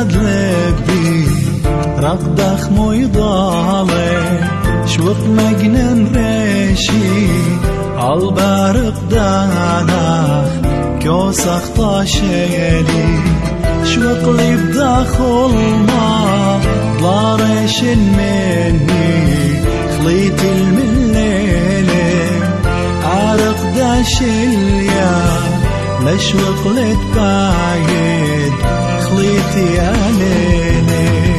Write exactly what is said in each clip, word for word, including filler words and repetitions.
تدلبي رقدخ ميضالي شوق مجنن ريشي عالبارق دانخ كوسخ طاشيلي شوق لي بداخل ما ضلارش مني خليت المليلي عارق داشليا مشوق لتبايد خليتي عليني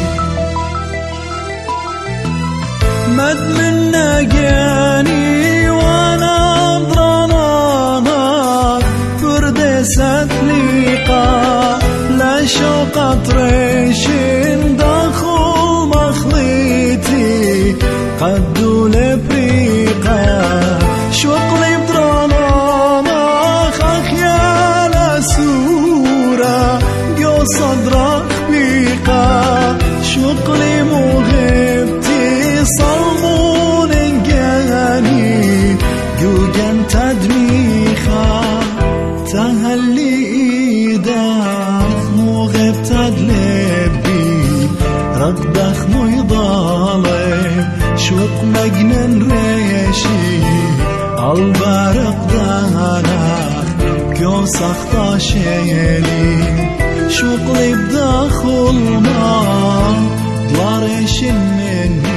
مد من ناقاني وانا ضرانانا فردست ليقا لا شوق طريش داخل مخليتي قدو لبريقا شوق لي بضرانانا خخيال سورة جو صدرك بيقا شوق لي مغيبتي صلمون انقاني جوجن تدميخا تهلي ايدك مغيب تدلبي ردخ ميضالي شوق مجنن ريشي عالبارق دانخ كوسخ طاشيلي شوق لي بداخل ما ضلارش مني